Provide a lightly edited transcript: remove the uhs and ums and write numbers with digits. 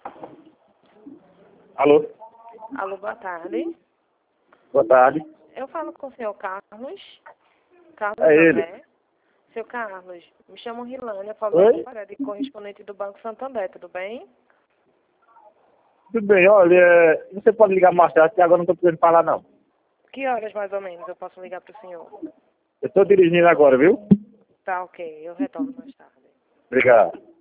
Alô? Alô, boa tarde. Boa tarde. Eu falo com o senhor Carlos. Carlos É ele. André. Seu Carlos, me chamo Rilânia, Oi? falo de correspondente do Banco Santander, tudo bem? Tudo bem, olha, você pode ligar mais tarde, que agora não estou podendo falar, não. Que horas mais ou menos eu posso ligar para o senhor? Eu estou dirigindo agora, viu? Tá ok, eu retorno mais tarde. Obrigado.